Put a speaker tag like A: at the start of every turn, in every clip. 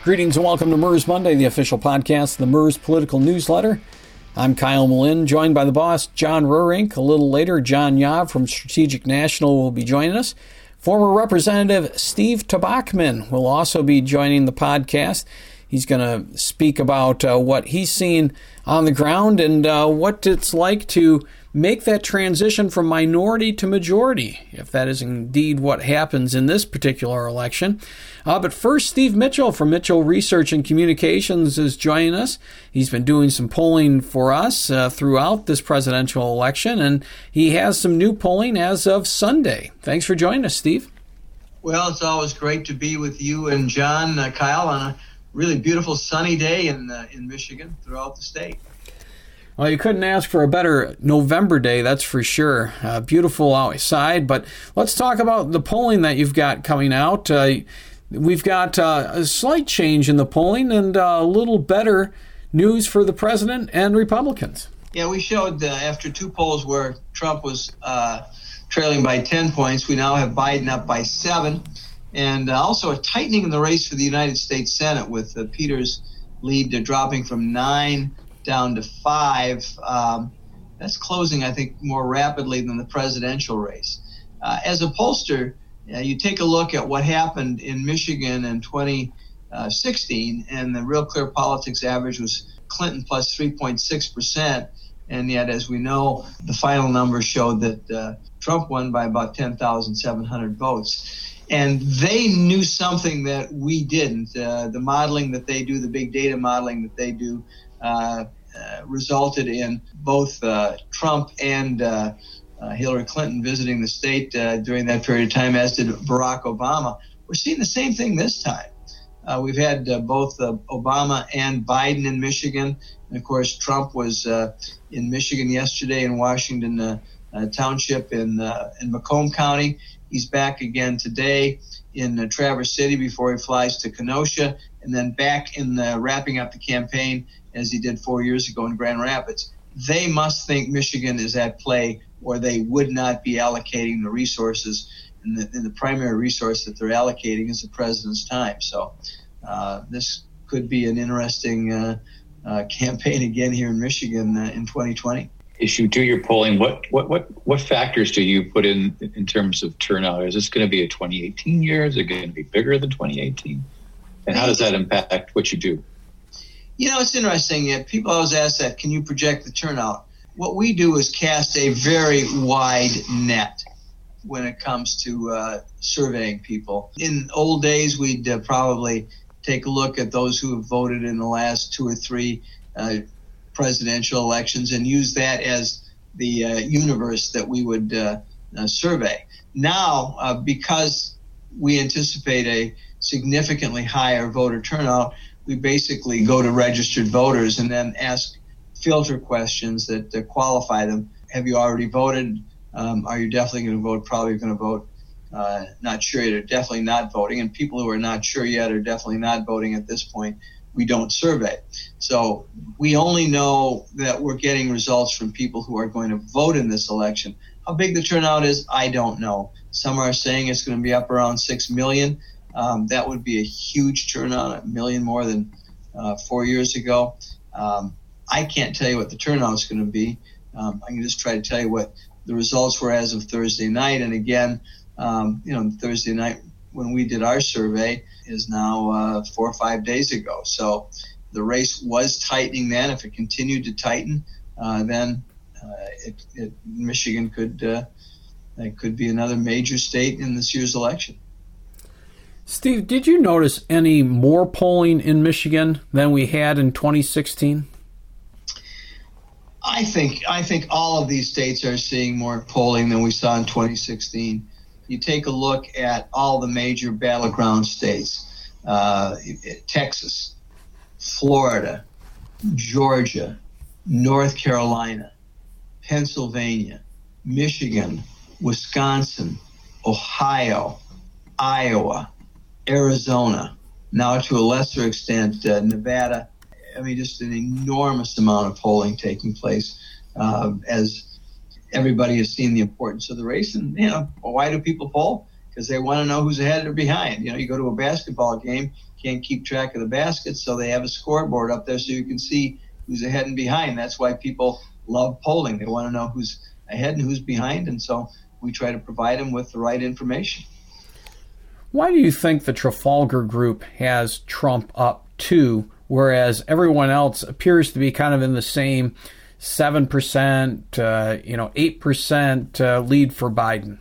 A: Greetings and welcome to MERS Monday, the official podcast of the MERS Political Newsletter. I'm Kyle Malin, joined by the boss, John Rurink. A little later, John Yav from Strategic National will be joining us. Former Representative Steve Tabachman will also be joining the podcast. He's going to speak about what he's seen on the ground and what it's like to make that transition from minority to majority, if that is indeed what happens in this particular election. But first, Steve Mitchell from Mitchell Research and Communications is joining us. He's been doing some polling for us throughout this presidential election, and he has some new polling as of Sunday. Thanks for joining us, Steve.
B: Well, it's always great to be with you and John, Kyle, on a really beautiful sunny day in Michigan throughout the state.
A: Well, you couldn't ask for a better November day, that's for sure. Beautiful outside, but let's talk about the polling that you've got coming out. We've got a slight change in the polling and a little better news for the president and Republicans.
B: Yeah, we showed after two polls where Trump was trailing by 10 points, we now have Biden up by 7. And also a tightening in the race for the United States Senate with Peter's lead dropping from 9 down to 5. That's closing, I think, more rapidly than the presidential race. As a pollster, you take a look at what happened in Michigan in 2016, and the Real Clear Politics average was Clinton plus 3.6%. And yet, as we know, the final numbers showed that Trump won by about 10,700 votes. And they knew something that we didn't. The modeling that they do, the big data modeling that they do, resulted in both Trump and Hillary Clinton visiting the state during that period of time, as did Barack Obama. We're seeing the same thing this time. We've had both Obama and Biden in Michigan. And, of course, Trump was in Michigan yesterday in Washington Township in Macomb County. He's back again today in Traverse City before he flies to Kenosha, and then back in wrapping up the campaign as he did 4 years ago in Grand Rapids. They must think Michigan is at play, or they would not be allocating the resources, and the primary resource that they're allocating is the president's time. So this could be an interesting campaign again here in Michigan in 2020.
C: As you do your polling, what factors do you put in terms of turnout? Is this going to be a 2018 year? Is it going to be bigger than 2018? And how does that impact what you do?
B: You know, it's interesting. People always ask that, can you project the turnout? What we do is cast a very wide net when it comes to surveying people. In old days, we'd probably take a look at those who have voted in the last 2 or 3 presidential elections and use that as the universe that we would survey. Now, because we anticipate a significantly higher voter turnout, we basically go to registered voters and then ask filter questions that qualify them. Have you already voted? Are you definitely going to vote? Probably going to vote. Not sure yet, or definitely not voting. And people who are not sure yet or definitely not voting at this point, we don't survey. So we only know that we're getting results from people who are going to vote in this election. How big the turnout is, I don't know. Some are saying it's going to be up around 6 million. That would be a huge turnout, 1 million more than 4 years ago. I can't tell you what the turnout is going to be. I can just try to tell you what the results were as of Thursday night. And again, Thursday night when we did our survey is now 4 or 5 days ago. So the race was tightening then. If it continued to tighten, then Michigan could be another major state in this year's election.
A: Steve, did you notice any more polling in Michigan than we had in 2016?
B: I think all of these states are seeing more polling than we saw in 2016. You take a look at all the major battleground states, Texas, Florida, Georgia, North Carolina, Pennsylvania, Michigan, Wisconsin, Ohio, Iowa, Arizona, now to a lesser extent, Nevada. I mean, just an enormous amount of polling taking place as everybody has seen the importance of the race. And, why do people poll? because they want to know who's ahead or behind. You go to a basketball game, can't keep track of the baskets, so they have a scoreboard up there so you can see who's ahead and behind. That's why people love polling. They want to know who's ahead and who's behind, and so we try to provide them with the right information.
A: Why do you think the Trafalgar Group has Trump up 2, whereas everyone else appears to be kind of in the same 7%, 8% lead for Biden?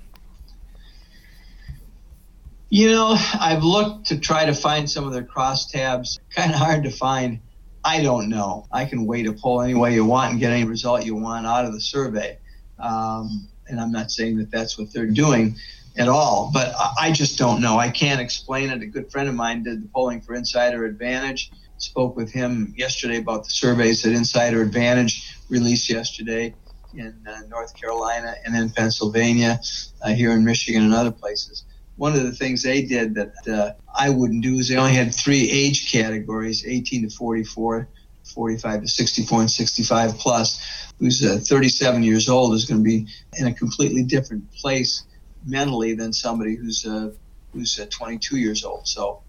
B: I've looked to try to find some of their crosstabs. Kind of hard to find. I don't know. I can weight a poll any way you want and get any result you want out of the survey. And I'm not saying that that's what they're doing at all, but I just don't know. I can't explain it. A good friend of mine did the polling for Insider Advantage. Spoke with him yesterday about the surveys that Insider Advantage released yesterday in North Carolina and in Pennsylvania, here in Michigan and other places. One of the things they did that I wouldn't do is they only had 3 age categories, 18 to 44, 45 to 64, and 65 plus. Who's 37 years old is going to be in a completely different place mentally than somebody who's 22 years old. So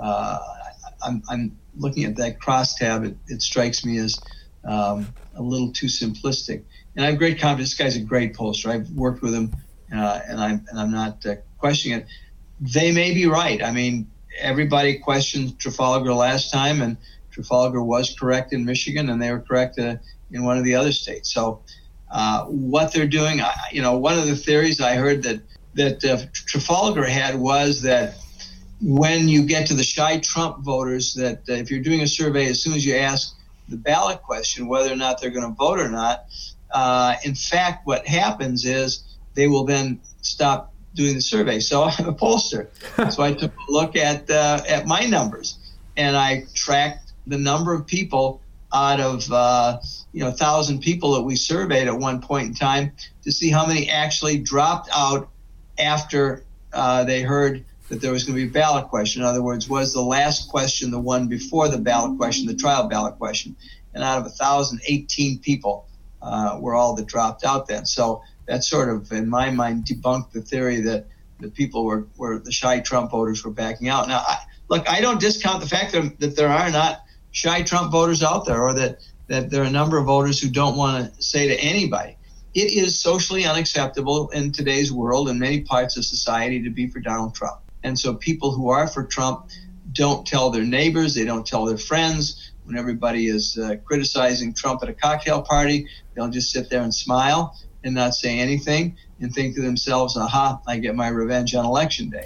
B: I'm looking at that crosstab. It strikes me as a little too simplistic. And I have great confidence. This guy's a great pollster. I've worked with him, and I'm not questioning it. They may be right. I mean, everybody questioned Trafalgar last time, and Trafalgar was correct in Michigan, and they were correct in one of the other states. So what they're doing, one of the theories I heard that Trafalgar had was that when you get to the shy Trump voters, that if you're doing a survey, as soon as you ask the ballot question whether or not they're going to vote or not, in fact, what happens is they will then stop doing the survey. So I'm a pollster. So I took a look at my numbers, and I tracked the number of people out of 1,000 people that we surveyed at one point in time to see how many actually dropped out after they heard that there was going to be a ballot question. In other words, was the last question the one before the ballot question, the trial ballot question? And out of 1,018 people were all that dropped out then. So that sort of, in my mind, debunked the theory that the people were the shy Trump voters were backing out. Now, I don't discount the fact that there are not shy Trump voters out there, or that there are a number of voters who don't want to say to anybody. It is socially unacceptable in today's world, in many parts of society, to be for Donald Trump. And so people who are for Trump don't tell their neighbors, they don't tell their friends. When everybody is criticizing Trump at a cocktail party, they'll just sit there and smile and not say anything and think to themselves, aha, I get my revenge on election day.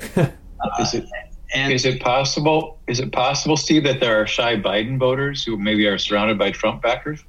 C: Is it possible, Steve, that there are shy Biden voters who maybe are surrounded by Trump backers?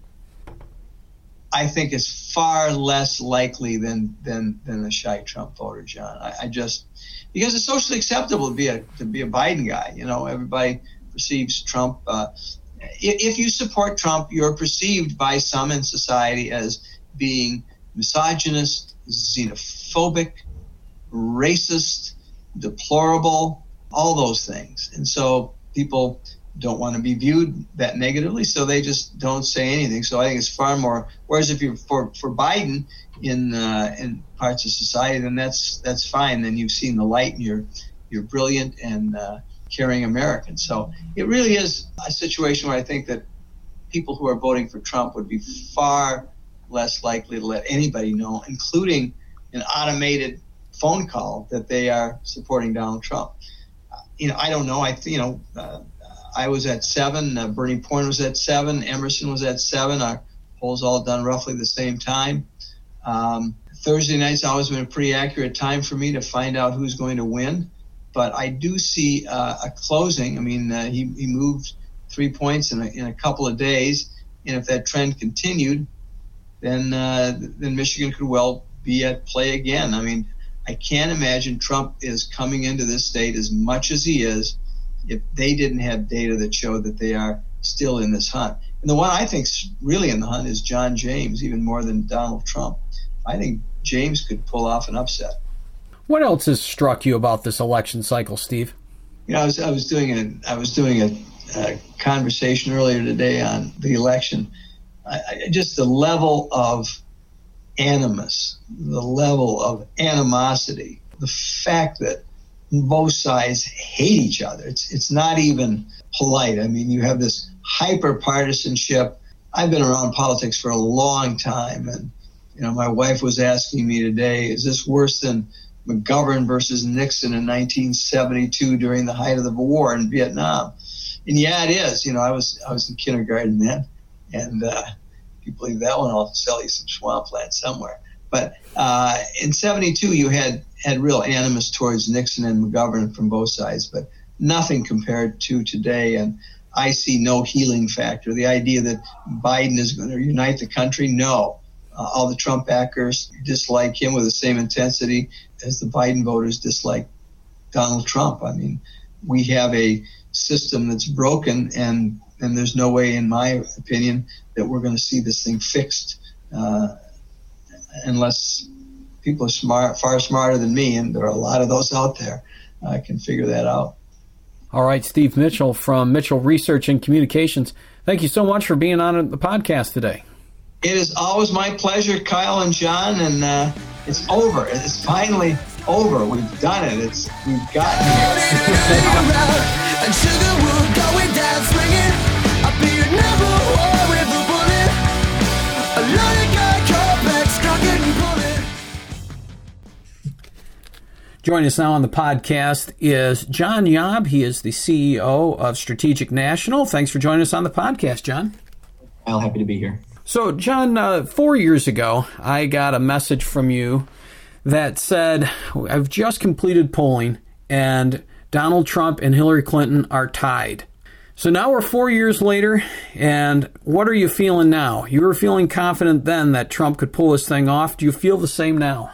B: I think it's far less likely than a shy Trump voter, John. I just, because it's socially acceptable to be a Biden guy. Everybody perceives Trump. If you support Trump, you're perceived by some in society as being misogynist, xenophobic, racist, deplorable, all those things. And so people don't want to be viewed that negatively, so they just don't say anything. So I think it's far more. Whereas if you're for Biden in parts of society, then that's fine. Then you've seen the light, and you're brilliant and caring American. So it really is a situation where I think that people who are voting for Trump would be far less likely to let anybody know, including an automated phone call, that they are supporting Donald Trump. I don't know. I was at 7. Bernie Porn was at 7. Emerson was at 7. Our polls all done roughly the same time. Thursday night's always been a pretty accurate time for me to find out who's going to win. But I do see a closing. I mean, he moved 3 points in a couple of days, and if that trend continued, then Michigan could well be at play again. I mean, I can't imagine Trump is coming into this state as much as he is if they didn't have data that showed that they are still in this hunt. And the one I think's really in the hunt is John James, even more than Donald Trump. I think James could pull off an upset.
A: What else has struck you about this election cycle, Steve?
B: I was doing a conversation earlier today on the election. Just the level of animus, the level of animosity the fact that both sides hate each other. It's not even polite. I mean, you have this hyper partisanship. I've been around politics for a long time, and my wife was asking me today, is this worse than McGovern versus Nixon in 1972 during the height of the war in Vietnam? And yeah, it is. I was in kindergarten then, and if you believe that one, I'll sell you some swampland somewhere. But in 72, you had real animus towards Nixon and McGovern from both sides, but nothing compared to today. And I see no healing factor. The idea that Biden is going to unite the country, no. All the Trump backers dislike him with the same intensity as the Biden voters dislike Donald Trump. I mean, we have a system that's broken, and there's no way, in my opinion, that we're going to see this thing fixed unless people are far smarter than me, and there are a lot of those out there, can figure that out.
A: All right, Steve Mitchell from Mitchell Research and Communications, thank you so much for being on the podcast today.
B: It is always my pleasure, Kyle and John, and it's over. It's finally over. We've done it. We've gotten here. And sugar will going down swinging. I'll be your number one with a bullet. A loaded gun, complex, crooked and bullet.
A: Joining us now on the podcast is John Yob. He is the CEO of Strategic National. Thanks for joining us on the podcast, John.
D: I'm happy to be here.
A: So, John, 4 years ago, I got a message from you that said, I've just completed polling, and Donald Trump and Hillary Clinton are tied. So now we're 4 years later, and what are you feeling now? You were feeling confident then that Trump could pull this thing off. Do you feel the same now?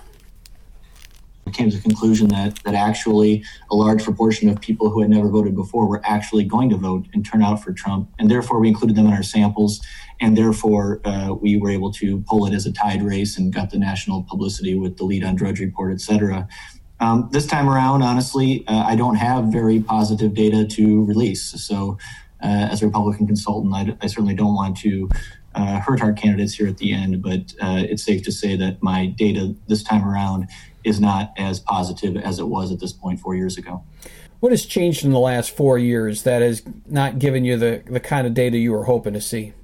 D: I came to the conclusion that actually a large proportion of people who had never voted before were actually going to vote and turn out for Trump. And therefore, we included them in our samples. And therefore, we were able to pull it as a tied race and got the national publicity with the lead on Drudge Report, et cetera. This time around, honestly, I don't have very positive data to release. So as a Republican consultant, I certainly don't want to hurt our candidates here at the end. But it's safe to say that my data this time around is not as positive as it was at this point 4 years ago.
A: What has changed in the last 4 years that has not given you the kind of data you were hoping to see?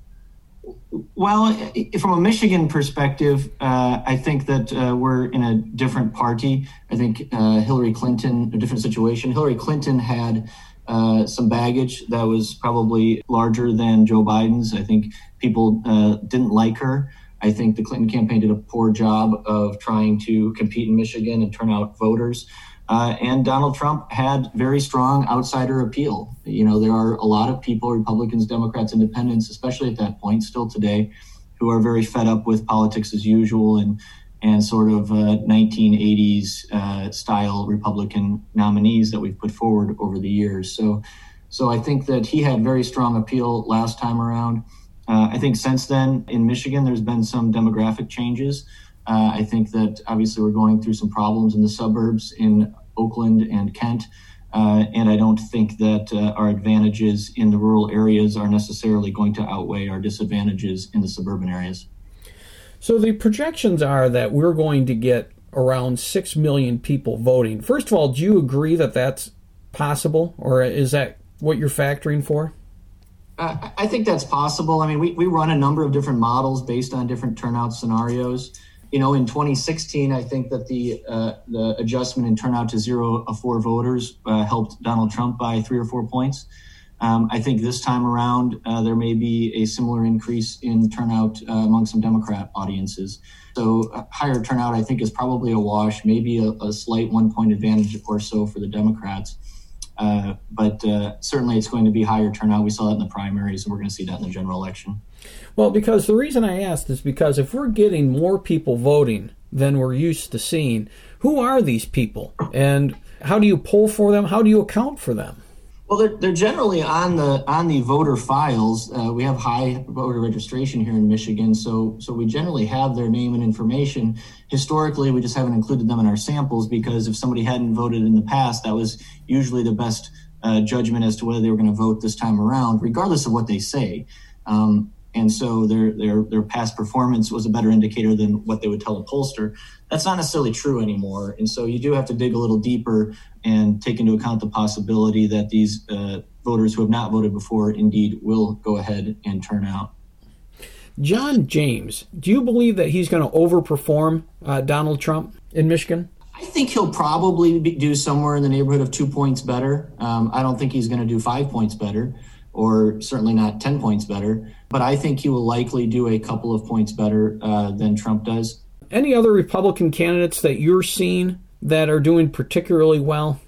D: Well, from a Michigan perspective, I think that we're in a different party. I think Hillary Clinton, a different situation. Hillary Clinton had some baggage that was probably larger than Joe Biden's. I think people didn't like her. I think the Clinton campaign did a poor job of trying to compete in Michigan and turn out voters. And Donald Trump had very strong outsider appeal. There are a lot of people, Republicans, Democrats, Independents, especially at that point, still today, who are very fed up with politics as usual and sort of 1980s style Republican nominees that we've put forward over the years. So I think that he had very strong appeal last time around. I think since then in Michigan, there's been some demographic changes. I think that obviously we're going through some problems in the suburbs in Oakland and Kent. And I don't think that our advantages in the rural areas are necessarily going to outweigh our disadvantages in the suburban areas.
A: So the projections are that we're going to get around 6 million people voting. First of all, do you agree that that's possible, or is that what you're factoring for?
D: I think that's possible. I mean, we run a number of different models based on different turnout scenarios. In 2016, I think that the adjustment in turnout to 0 of 4 voters helped Donald Trump by 3 or 4 points. I think this time around, there may be a similar increase in turnout among some Democrat audiences. So higher turnout, I think, is probably a wash, maybe a slight 1 point advantage or so for the Democrats. But certainly it's going to be higher turnout. We saw that in the primaries, and we're going to see that in the general election.
A: Well, because the reason I asked is because if we're getting more people voting than we're used to seeing, who are these people? And how do you poll for them? How do you account for them?
D: Well, they're generally on the voter files. We have high voter registration here in Michigan, so we generally have their name and information. Historically, we just haven't included them in our samples because if somebody hadn't voted in the past, that was usually the best judgment as to whether they were going to vote this time around, regardless of what they say. And so their past performance was a better indicator than what they would tell a pollster. That's not necessarily true anymore. And so you do have to dig a little deeper and take into account the possibility that these voters who have not voted before indeed will go ahead and turn out.
A: John James, do you believe that he's going to overperform Donald Trump in Michigan?
D: I think he'll probably do somewhere in the neighborhood of 2 points better. I don't think he's going to do 5 points better, or certainly not 10 points better. But I think he will likely do a couple of points better than Trump does.
A: Any other Republican candidates that you're seeing that are doing particularly well?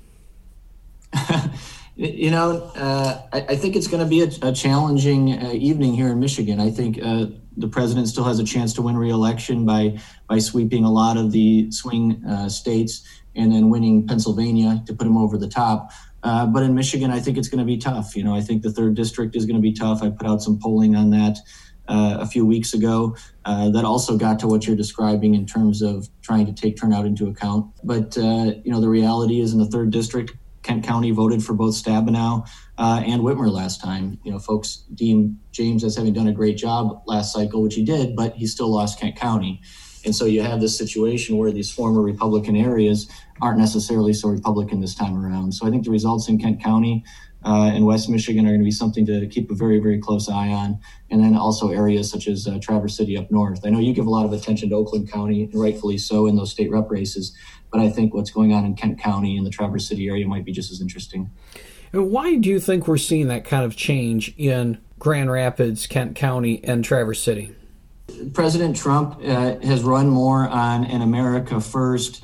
D: I think it's going to be a challenging evening here in Michigan. I think the president still has a chance to win re-election by sweeping a lot of the swing states and then winning Pennsylvania to put him over the top. But in Michigan, I think it's going to be tough. I think the 3rd district is going to be tough. I put out some polling on that a few weeks ago that also got to what you're describing in terms of trying to take turnout into account. But, the reality is in the 3rd district, Kent County voted for both Stabenow and Whitmer last time. Folks deem James as having done a great job last cycle, which he did, but he still lost Kent County. And so you have this situation where these former Republican areas aren't necessarily so Republican this time around. So I think the results in Kent County and West Michigan are going to be something to keep a very, very close eye on. And then also areas such as Traverse City up north. I know you give a lot of attention to Oakland County, and rightfully so, in those state rep races. But I think what's going on in Kent County and the Traverse City area might be just as interesting.
A: And why do you think we're seeing that kind of change in Grand Rapids, Kent County, and Traverse City?
D: President Trump has run more on an America First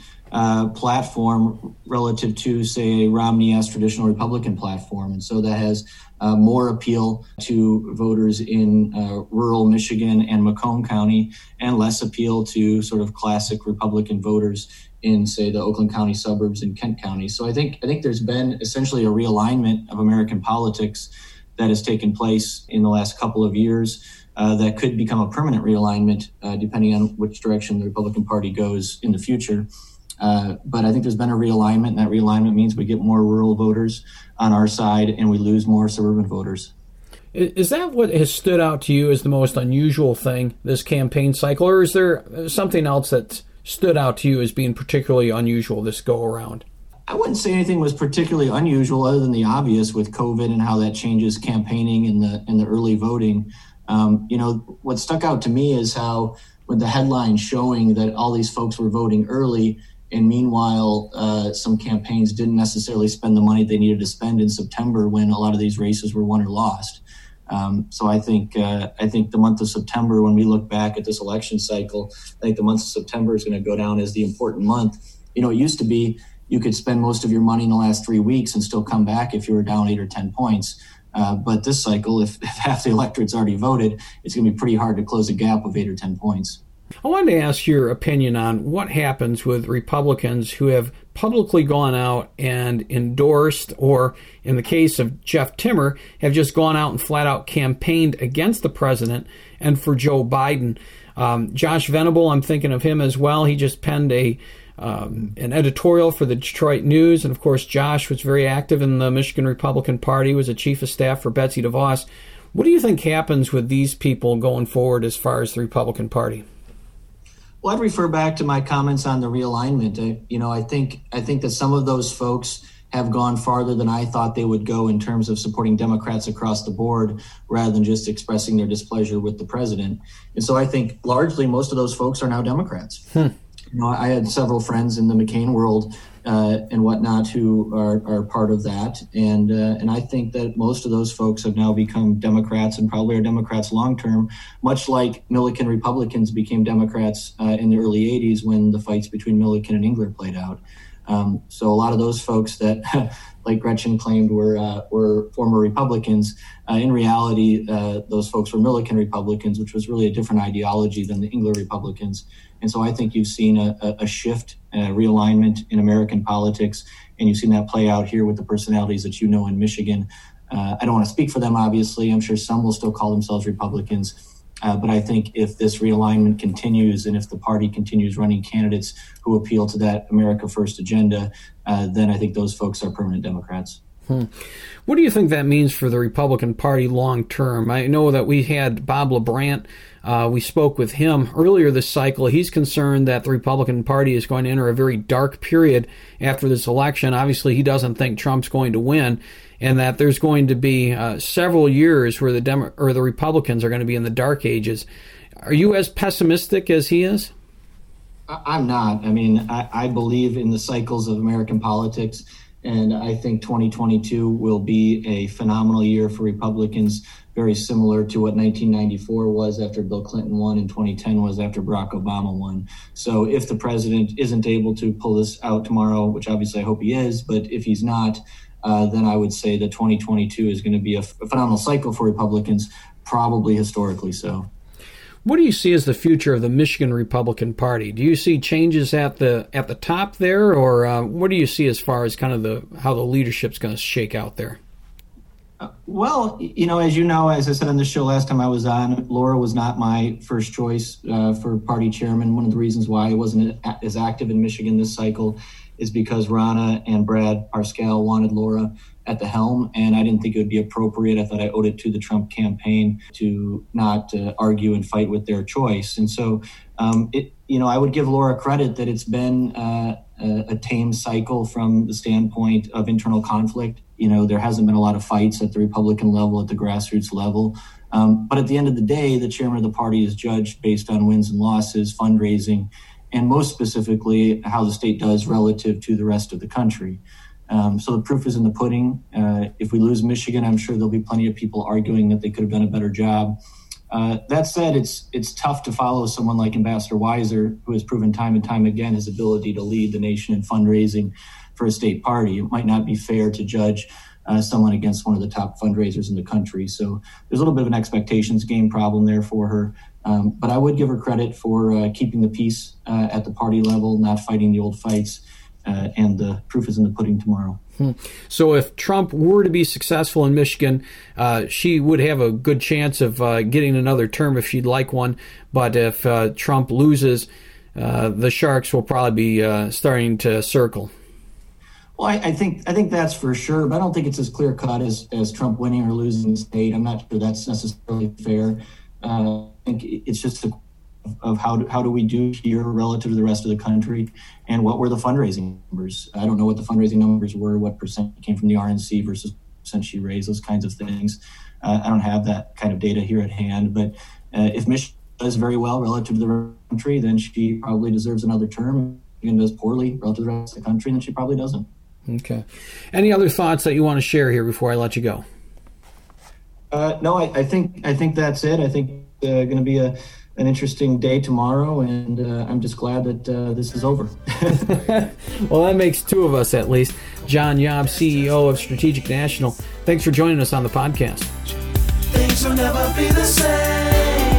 D: platform relative to, say, a Romney-esque traditional Republican platform. And so that has more appeal to voters in rural Michigan and Macomb County, and less appeal to sort of classic Republican voters in, say, the Oakland County suburbs and Kent County. So I think there's been essentially a realignment of American politics that has taken place in the last couple of years that could become a permanent realignment depending on which direction the Republican Party goes in the future. But I think there's been a realignment, and that realignment means we get more rural voters on our side and we lose more suburban voters.
A: Is that what has stood out to you as the most unusual thing this campaign cycle, or is there something else that's stood out to you as being particularly unusual this go around?
D: I wouldn't say anything was particularly unusual other than the obvious with COVID and how that changes campaigning in the early voting. What stuck out to me is how, with the headline showing that all these folks were voting early, and meanwhile, some campaigns didn't necessarily spend the money they needed to spend in September when a lot of these races were won or lost. So I think the month of September, when we look back at this election cycle, I think the month of September is going to go down as the important month. It used to be you could spend most of your money in the last 3 weeks and still come back if you were down 8 or 10 points. But this cycle, if half the electorate's already voted, it's going to be pretty hard to close a gap of 8 or 10 points.
A: I wanted to ask your opinion on what happens with Republicans who have publicly gone out and endorsed, or in the case of Jeff Timmer, have just gone out and flat out campaigned against the president and for Joe Biden. Josh Venable, I'm thinking of him as well. He just penned an editorial for the Detroit News. And of course, Josh was very active in the Michigan Republican Party, was a chief of staff for Betsy DeVos. What do you think happens with these people going forward as far as the Republican Party?
D: Well, I'd refer back to my comments on the realignment. I think that some of those folks have gone farther than I thought they would go in terms of supporting Democrats across the board rather than just expressing their displeasure with the president. And so I think largely most of those folks are now Democrats. I had several friends in the McCain world and whatnot who are part of that. And I think that most of those folks have now become Democrats and probably are Democrats long term, much like Milliken Republicans became Democrats in the early 80s when the fights between Milliken and Engler played out. So a lot of those folks that, like Gretchen claimed, were former Republicans, in reality, those folks were Milliken Republicans, which was really a different ideology than the Engler Republicans. And so I think you've seen a shift, a realignment in American politics, and you've seen that play out here with the personalities that you know in Michigan. I don't want to speak for them, obviously. I'm sure some will still call themselves Republicans. But I think if this realignment continues and if the party continues running candidates who appeal to that America First agenda, then I think those folks are permanent Democrats.
A: What do you think that means for the Republican Party long term? I know that we had Bob LaBrant. We spoke with him earlier this cycle. He's concerned that the Republican Party is going to enter a very dark period after this election. Obviously, he doesn't think Trump's going to win, and that there's going to be several years where the Republicans are going to be in the dark ages. Are you as pessimistic as he is?
D: I'm not. I mean, I believe in the cycles of American politics, and I think 2022 will be a phenomenal year for Republicans, very similar to what 1994 was after Bill Clinton won and 2010 was after Barack Obama won. So if the president isn't able to pull this out tomorrow, which obviously I hope he is, but if he's not, then I would say that 2022 is going to be a phenomenal cycle for Republicans, probably historically so.
A: What do you see as the future of the Michigan Republican Party? Do you see changes at the top there, or what do you see as far as kind of how the leadership's going to shake out there?
D: Well, as I said on the show last time I was on, Laura was not my first choice for party chairman. One of the reasons why I wasn't as active in Michigan this cycle is because Ronna and Brad Parscale wanted Laura at the helm, and I didn't think it would be appropriate. I thought I owed it to the Trump campaign to not argue and fight with their choice. And so, I would give Laura credit that it's been a tame cycle from the standpoint of internal conflict. There hasn't been a lot of fights at the Republican level, at the grassroots level. But at the end of the day, the chairman of the party is judged based on wins and losses, fundraising, and most specifically, how the state does relative to the rest of the country. So the proof is in the pudding. If we lose Michigan, I'm sure there'll be plenty of people arguing that they could have done a better job. That said, it's tough to follow someone like Ambassador Weiser, who has proven time and time again his ability to lead the nation in fundraising for a state party. It might not be fair to judge someone against one of the top fundraisers in the country. So there's a little bit of an expectations game problem there for her. But I would give her credit for keeping the peace at the party level, not fighting the old fights. And the proof is in the pudding tomorrow.
A: So if Trump were to be successful in Michigan, she would have a good chance of getting another term if she'd like one. But if Trump loses, the Sharks will probably be starting to circle.
D: Well, I think that's for sure, but I don't think it's as clear cut as Trump winning or losing the state. I'm not sure that's necessarily fair. I think it's just of how do we do here relative to the rest of the country, and what were the fundraising numbers? I don't know what the fundraising numbers were, what percent came from the RNC versus percent she raised, those kinds of things. I don't have that kind of data here at hand, but if Michigan does very well relative to the country, then she probably deserves another term. If Michigan does poorly relative to the rest of the country, then she probably doesn't.
A: Okay. Any other thoughts that you want to share here before I let you go?
D: No, I think that's it. I think going to be an interesting day tomorrow, and I'm just glad that this is over.
A: Well, that makes two of us at least. John Yob, CEO of Strategic National, thanks for joining us on the podcast.
E: Things will never be the same.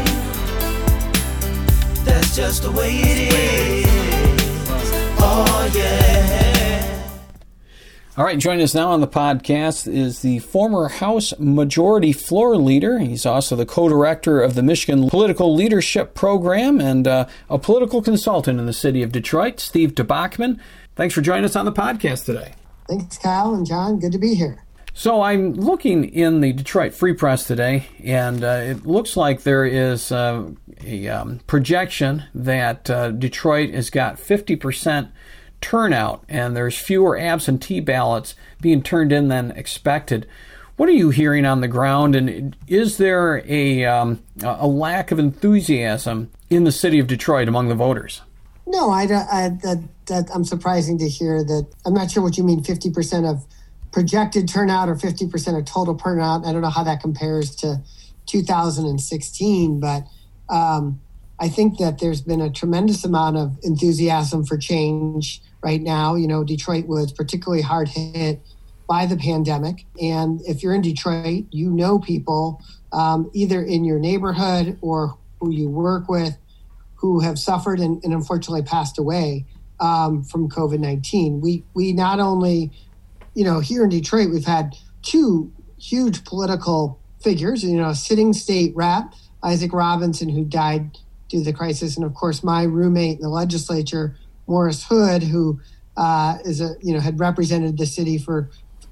E: That's just the way it is. Oh, yeah.
A: All right, joining us now on the podcast is the former House Majority Floor Leader. He's also the co-director of the Michigan Political Leadership Program and a political consultant in the city of Detroit, Steve DeBachman. Thanks for joining us on the podcast today.
F: Thanks, Kyle and John. Good to be here.
A: So I'm looking in the Detroit Free Press today, and it looks like there is a projection that Detroit has got 50% turnout, and there's fewer absentee ballots being turned in than expected. What are you hearing on the ground, and is there a lack of enthusiasm in the city of Detroit among the voters?
F: No, I'm surprising to hear that. I'm not sure what you mean, 50% of projected turnout or 50% of total turnout. I don't know how that compares to 2016, but I think that there's been a tremendous amount of enthusiasm for change right now. Detroit was particularly hard hit by the pandemic. And if you're in Detroit, you know people either in your neighborhood or who you work with who have suffered and unfortunately passed away from COVID-19. We not only, here in Detroit, we've had two huge political figures, a sitting state rep, Isaac Robinson, who died due to the crisis, and of course my roommate in the legislature, Morris Hood, who had represented the city for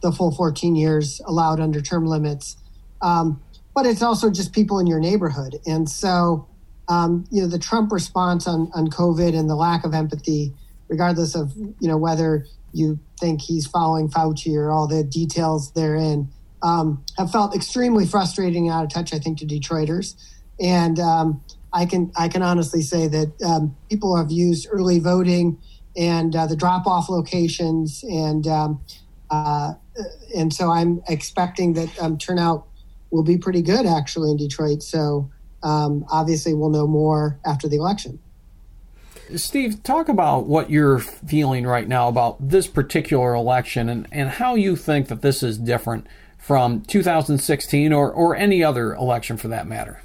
F: the full 14 years allowed under term limits. But it's also just people in your neighborhood. And so, the Trump response on COVID and the lack of empathy, regardless of, whether you think he's following Fauci or all the details therein, have felt extremely frustrating and out of touch, I think, to Detroiters. And I can honestly say that people have used early voting and the drop-off locations, and so I'm expecting that turnout will be pretty good, actually, in Detroit. So obviously we'll know more after the election.
A: Steve, talk about what you're feeling right now about this particular election and how you think that this is different from 2016 or any other election for that matter.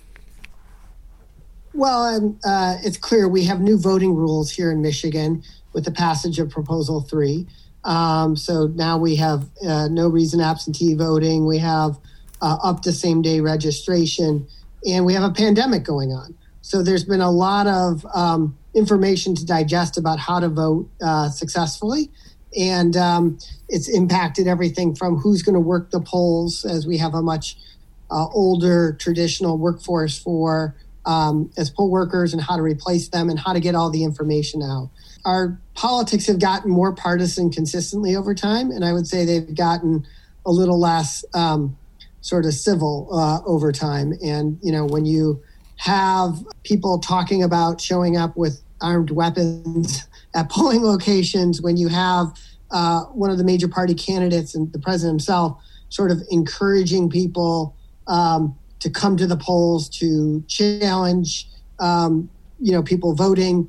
F: Well, it's clear we have new voting rules here in Michigan with the passage of Proposal 3. So now we have no reason absentee voting. We have up to same-day registration, and we have a pandemic going on. So there's been a lot of information to digest about how to vote successfully. And it's impacted everything from who's going to work the polls, as we have a much older traditional workforce for as poll workers, and how to replace them and how to get all the information out. Our politics have gotten more partisan consistently over time, and I would say they've gotten a little less sort of civil over time. And, when you have people talking about showing up with armed weapons at polling locations, when you have one of the major party candidates and the president himself sort of encouraging people to come to the polls to challenge, people voting,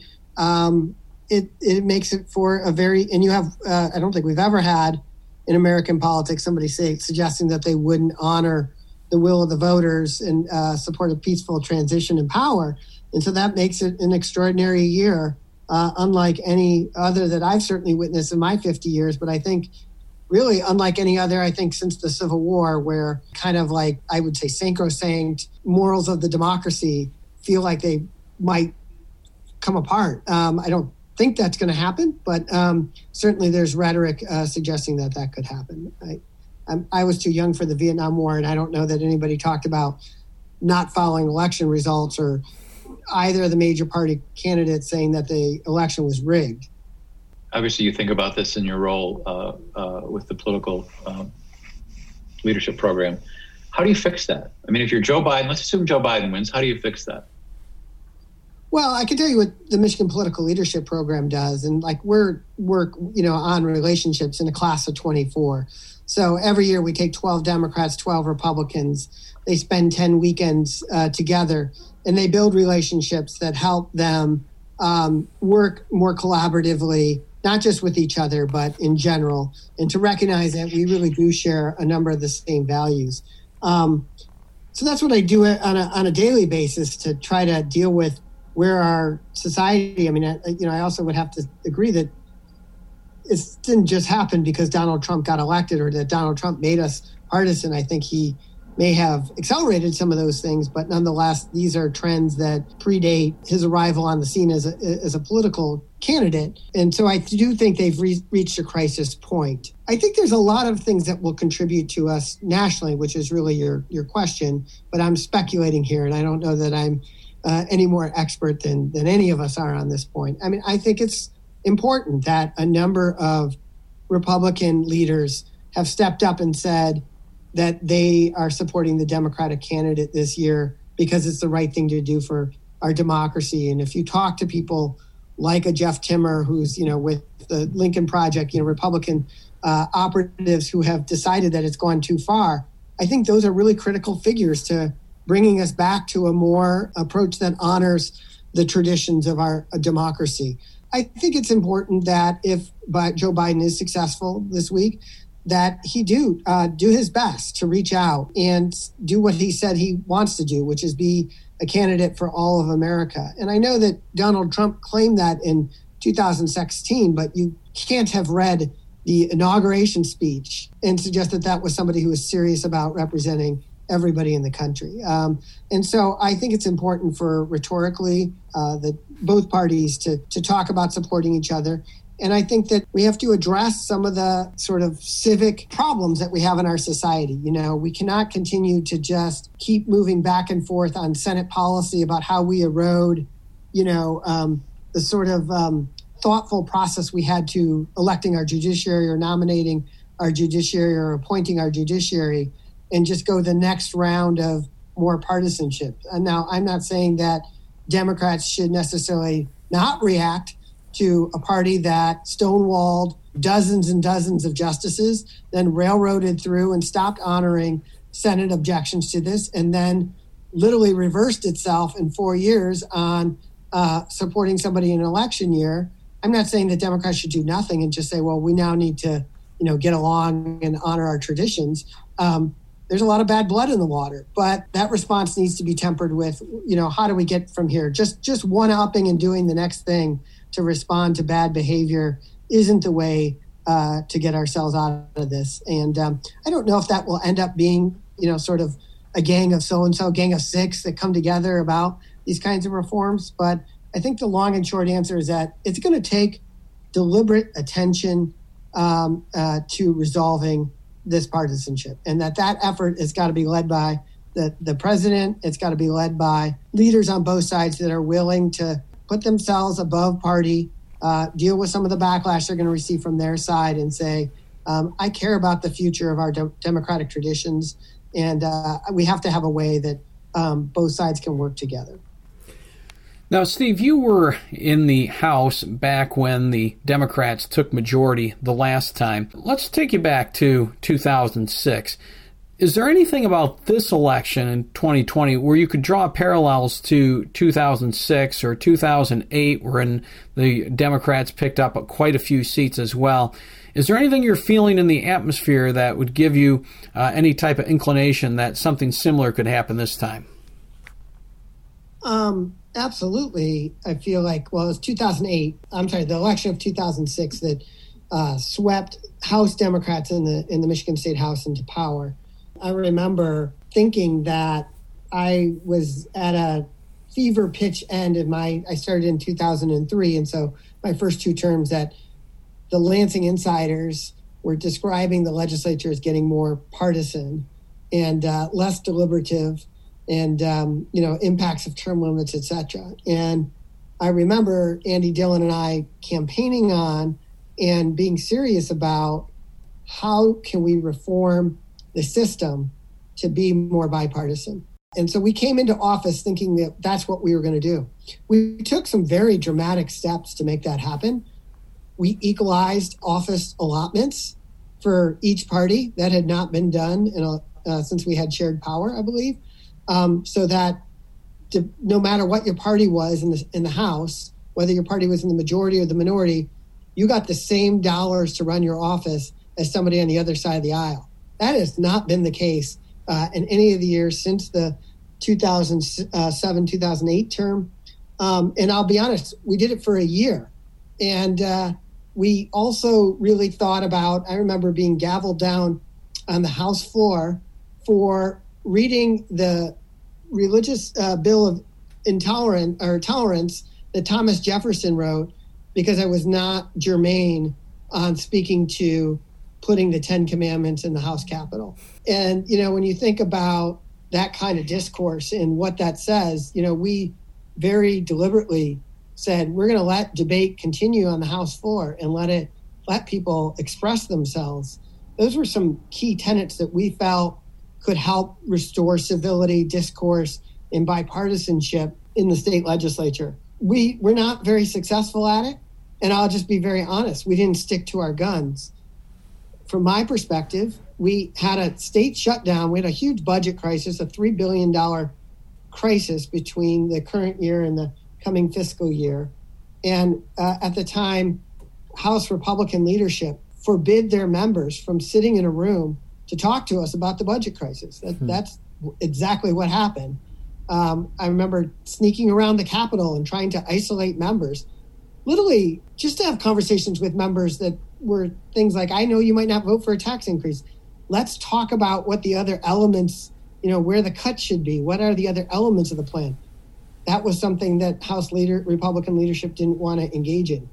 F: it makes it for a very, and you have, I don't think we've ever had in American politics somebody suggesting that they wouldn't honor the will of the voters and support a peaceful transition in power. And so that makes it an extraordinary year, unlike any other that I've certainly witnessed in my 50 years. But I think really unlike any other, I think, since the Civil War, where kind of like, I would say, sacrosanct morals of the democracy feel like they might come apart. I don't think that's going to happen, but certainly there's rhetoric suggesting that could happen. I was too young for the Vietnam War, and I don't know that anybody talked about not following election results or either of the major party candidates saying that the election was rigged.
C: Obviously, you think about this in your role with the political leadership program. How do you fix that? I mean, if you're Joe Biden, let's assume Joe Biden wins, how do you fix that?
F: Well, I can tell you what the Michigan Political Leadership Program does. And like we're work, on relationships in a class of 24. So every year we take 12 Democrats, 12 Republicans. They spend 10 weekends together, and they build relationships that help them work more collaboratively, not just with each other, but in general, and to recognize that we really do share a number of the same values. So that's what I do on a daily basis to try to deal with where our society, I also would have to agree that it didn't just happen because Donald Trump got elected or that Donald Trump made us partisan. I think he may have accelerated some of those things, but nonetheless, these are trends that predate his arrival on the scene as a political candidate. And so I do think they've reached a crisis point. I think there's a lot of things that will contribute to us nationally, which is really your question, but I'm speculating here, and I don't know that I'm any more expert than any of us are on this point. I think it's important that a number of Republican leaders have stepped up and said that they are supporting the Democratic candidate this year because it's the right thing to do for our democracy. And if you talk to people like a Jeff Timmer, who's, with the Lincoln Project, Republican operatives who have decided that it's gone too far, I think those are really critical figures to bringing us back to a more approach that honors the traditions of our democracy. I think it's important that if Joe Biden is successful this week, that he do his best to reach out and do what he said he wants to do, which is be a candidate for all of America. And I know that Donald Trump claimed that in 2016, but you can't have read the inauguration speech and suggest that that was somebody who was serious about representing everybody in the country. And so I think it's important for rhetorically that both parties to talk about supporting each other And I think that we have to address some of the sort of civic problems that we have in our society. You know, we cannot continue to just keep moving back and forth on Senate policy about how we erode, the sort of thoughtful process we had to electing our judiciary or nominating our judiciary or appointing our judiciary, and just go the next round of more partisanship. And now I'm not saying that Democrats should necessarily not react to a party that stonewalled dozens and dozens of justices, then railroaded through and stopped honoring Senate objections to this, and then literally reversed itself in 4 years on supporting somebody in an election year. I'm not saying that Democrats should do nothing and just say, well, we now need to, get along and honor our traditions. There's a lot of bad blood in the water, but that response needs to be tempered with, how do we get from here? Just one-upping and doing the next thing to respond to bad behavior isn't the way to get ourselves out of this. And I don't know if that will end up being, sort of a gang of so-and-so, gang of six that come together about these kinds of reforms. But I think the long and short answer is that it's going to take deliberate attention to resolving this partisanship, and that effort has got to be led by the president. It's got to be led by leaders on both sides that are willing to put themselves above party, deal with some of the backlash they're going to receive from their side, and say, I care about the future of our democratic traditions, and we have to have a way that both sides can work together.
A: Now, Steve, you were in the House back when the Democrats took majority the last time. Let's take you back to 2006. Is there anything about this election in 2020 where you could draw parallels to 2006 or 2008, when the Democrats picked up quite a few seats as well? Is there anything you're feeling in the atmosphere that would give you any type of inclination that something similar could happen this time?
F: Absolutely. I feel like, it was the election of 2006 that swept House Democrats in the Michigan State House into power. I remember thinking that I was at a fever pitch end I started in 2003. And so my first two terms, that the Lansing insiders were describing the legislature as getting more partisan and less deliberative, and impacts of term limits, et cetera. And I remember Andy Dillon and I campaigning on and being serious about how can we reform the system to be more bipartisan. And so we came into office thinking that that's what we were going to do. We took some very dramatic steps to make that happen. We equalized office allotments for each party. That had not been done since we had shared power, I believe. So that no matter what your party was in the House, whether your party was in the majority or the minority, you got the same dollars to run your office as somebody on the other side of the aisle. That has not been the case in any of the years since the 2007-2008 term. And I'll be honest, we did it for a year. And we also really thought about, I remember being gavelled down on the House floor for reading the religious bill of tolerance that Thomas Jefferson wrote, because I was not germane on speaking to putting the 10 Commandments in the House Capitol. And, when you think about that kind of discourse and what that says, we very deliberately said, we're going to let debate continue on the House floor and let people express themselves. Those were some key tenets that we felt could help restore civility, discourse, and bipartisanship in the state legislature. We're not very successful at it, and I'll just be very honest. We didn't stick to our guns. From my perspective, we had a state shutdown. We had a huge budget crisis, a $3 billion crisis between the current year and the coming fiscal year. And at the time, House Republican leadership forbid their members from sitting in a room to talk to us about the budget crisis. That's exactly what happened. I remember sneaking around the Capitol and trying to isolate members, literally just to have conversations with members that were things like, I know you might not vote for a tax increase. Let's talk about what the other elements, where the cut should be. What are the other elements of the plan? That was something that House Republican leadership didn't want to engage in.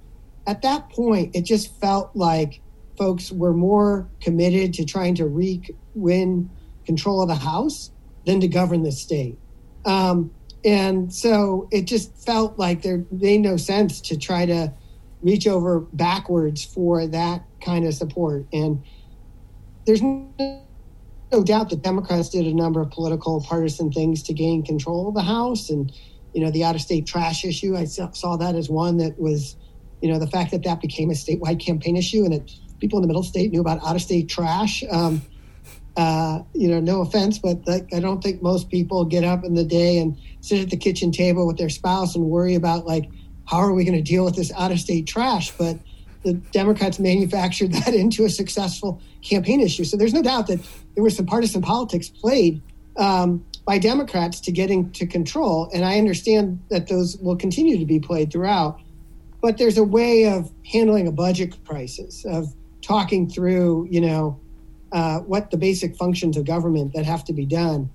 F: at that point, it just felt like folks were more committed to trying to win control of the House than to govern the state. And so it just felt like there made no sense to try to reach over backwards for that kind of support. And there's no doubt that Democrats did a number of political partisan things to gain control of the House. And, the out-of-state trash issue, I saw that as one that was, the fact that became a statewide campaign issue and that people in the middle state knew about out-of-state trash. No offense, but I don't think most people get up in the day and sit at the kitchen table with their spouse and worry about how are we going to deal with this out-of-state trash? But the Democrats manufactured that into a successful campaign issue. So there's no doubt that there was some partisan politics played by Democrats to getting to control. And I understand that those will continue to be played throughout. But there's a way of handling a budget crisis, of talking through, what the basic functions of government that have to be done.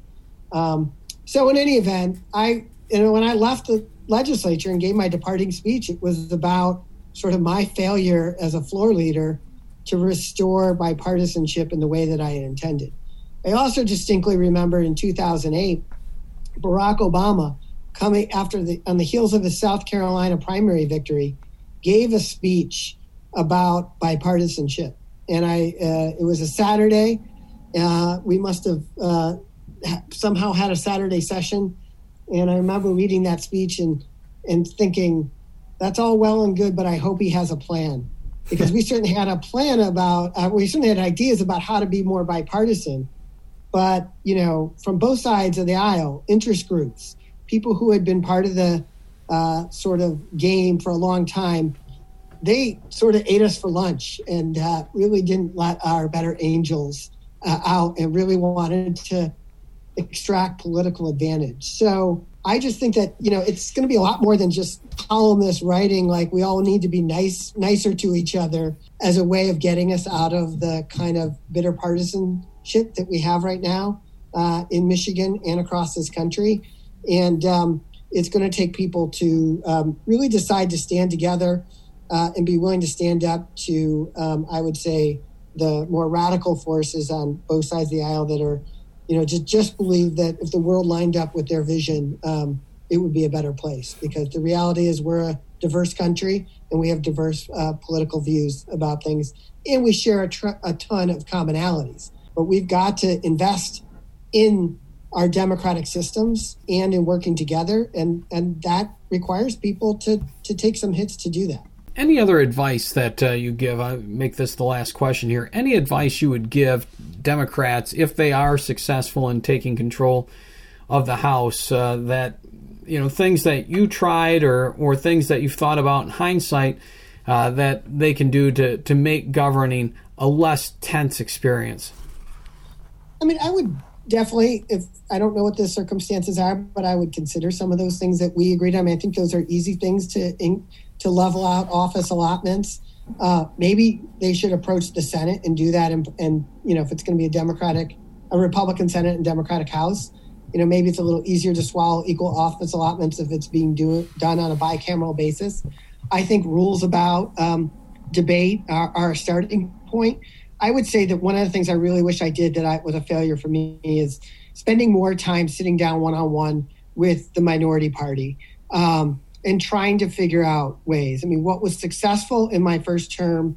F: So in any event, when I left the legislature and gave my departing speech, it was about sort of my failure as a floor leader to restore bipartisanship in the way that I had intended. I also distinctly remember in 2008, Barack Obama, coming on the heels of his South Carolina primary victory, gave a speech about bipartisanship. And it was a Saturday. We must have somehow had a Saturday session. And I remember reading that speech and thinking, that's all well and good, but I hope he has a plan. Because we certainly had a plan we certainly had ideas about how to be more bipartisan. But, from both sides of the aisle, interest groups, people who had been part of the sort of game for a long time, they sort of ate us for lunch and really didn't let our better angels out and really wanted to extract political advantage. So I just think that, it's going to be a lot more than just columnist writing, we all need to be nicer to each other as a way of getting us out of the kind of bitter partisanship that we have right now in Michigan and across this country. And it's going to take people to really decide to stand together and be willing to stand up to, I would say, the more radical forces on both sides of the aisle that are, just believe that if the world lined up with their vision, it would be a better place. Because the reality is we're a diverse country and we have diverse political views about things. And we share a ton of commonalities. But we've got to invest in our democratic systems and in working together. And that requires people to take some hits to do that.
A: Any other advice that you give, I'll make this the last question here, any advice you would give Democrats if they are successful in taking control of the House, that, things that you tried or things that you've thought about in hindsight that they can do to make governing a less tense experience?
F: I mean, I would definitely, if I don't know what the circumstances are, but I would consider some of those things that we agreed on. I mean, I think those are easy things to level out office allotments. Maybe they should approach the Senate and do that. And if it's going to be a Republican Senate and Democratic House, maybe it's a little easier to swallow equal office allotments if it's being done on a bicameral basis. I think rules about debate are a starting point. I would say that one of the things I really wish I did that was a failure for me is spending more time sitting down one-on-one with the minority party and trying to figure out ways. I mean, what was successful in my first term,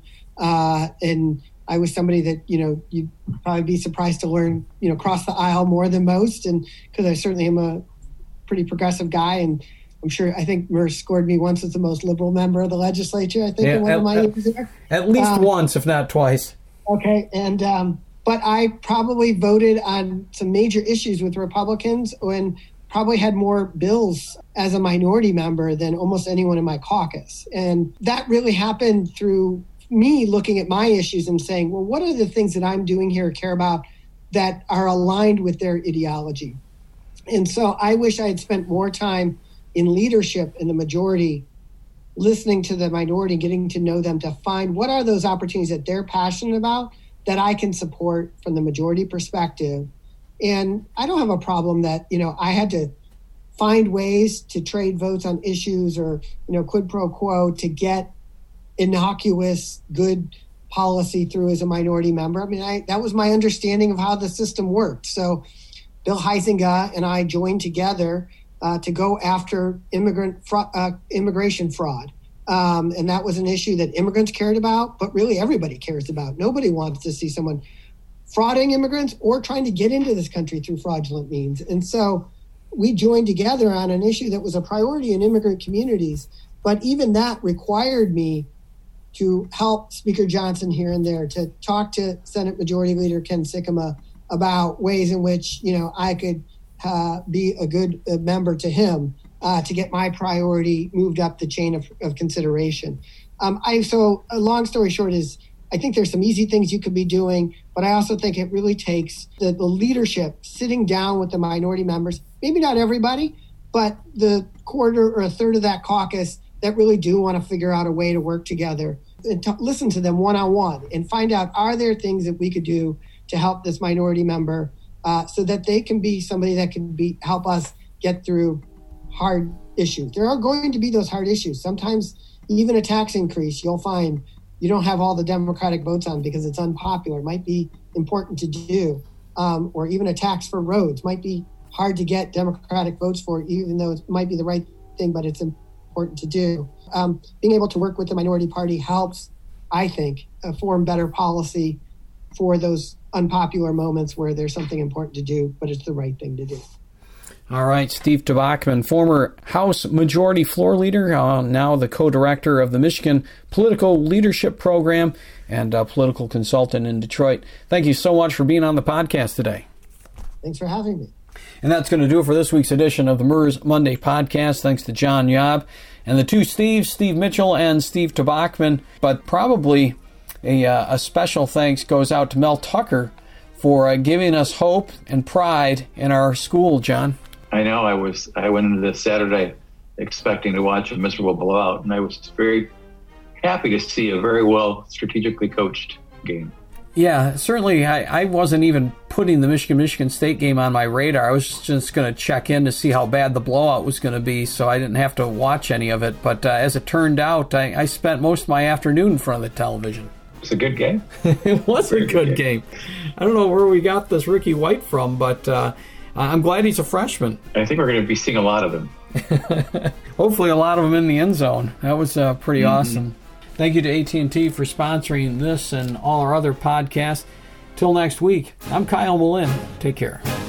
F: and I was somebody that, you'd probably be surprised to learn, cross the aisle more than most, and because I certainly am a pretty progressive guy, and I think Merce scored me once as the most liberal member of the legislature, I think, in one of my years there.
A: At least once, if not twice.
F: Okay, and but I probably voted on some major issues with Republicans and probably had more bills as a minority member than almost anyone in my caucus. And that really happened through me looking at my issues and saying, well, what are the things that I'm doing here, care about, that are aligned with their ideology? And so I wish I had spent more time in leadership in the majority, listening to the minority, getting to know them, to find what are those opportunities that they're passionate about that I can support from the majority perspective. And I don't have a problem that, I had to find ways to trade votes on issues or, quid pro quo to get innocuous, good policy through as a minority member. I mean, that was my understanding of how the system worked. So Bill Huizenga and I joined together to go after immigration fraud. And that was an issue that immigrants cared about, but really everybody cares about. Nobody wants to see someone frauding immigrants or trying to get into this country through fraudulent means. And so we joined together on an issue that was a priority in immigrant communities. But even that required me to help Speaker Johnson here and there, to talk to Senate Majority Leader Ken Sikkema about ways in which, I could be a good member to him to get my priority moved up the chain of consideration. So a long story short is, I think there's some easy things you could be doing, but I also think it really takes the leadership sitting down with the minority members, maybe not everybody, but the quarter or a third of that caucus that really do want to figure out a way to work together and listen to them one-on-one and find out, are there things that we could do to help this minority member so that they can be somebody that can help us get through hard issues. There are going to be those hard issues. Sometimes even a tax increase, you'll find you don't have all the Democratic votes on because it's unpopular. It might be important to do. Or even a tax for roads might be hard to get Democratic votes for, even though it might be the right thing, but it's important to do. Being able to work with the minority party helps, I think, form better policy for those unpopular moments where there's something important to do, but it's the right thing to do.
A: All right, Steve Tobachman, former House Majority Floor Leader, now the co-director of the Michigan Political Leadership Program and political consultant in Detroit. Thank you so much for being on the podcast today.
F: Thanks for having me.
A: And that's going to do it for this week's edition of the MERS Monday podcast. Thanks to John Yob and the two Steves, Steve Mitchell and Steve Tobachman. But probably a special thanks goes out to Mel Tucker for giving us hope and pride in our school, John.
C: I know. I went into this Saturday expecting to watch a miserable blowout, and I was very happy to see a very well strategically coached game.
A: Yeah, certainly. I wasn't even putting the Michigan State game on my radar. I was just going to check in to see how bad the blowout was going to be, so I didn't have to watch any of it. But as it turned out, I spent most of my afternoon in front of the television.
C: It was a good game.
A: It was a good game. I don't know where we got this Ricky White from, but I'm glad he's a freshman.
C: I think we're going to be seeing a lot of them.
A: Hopefully a lot of them in the end zone. That was pretty awesome. Thank you to AT&T for sponsoring this and all our other podcasts. Till next week, I'm Kyle Mullen. Take care.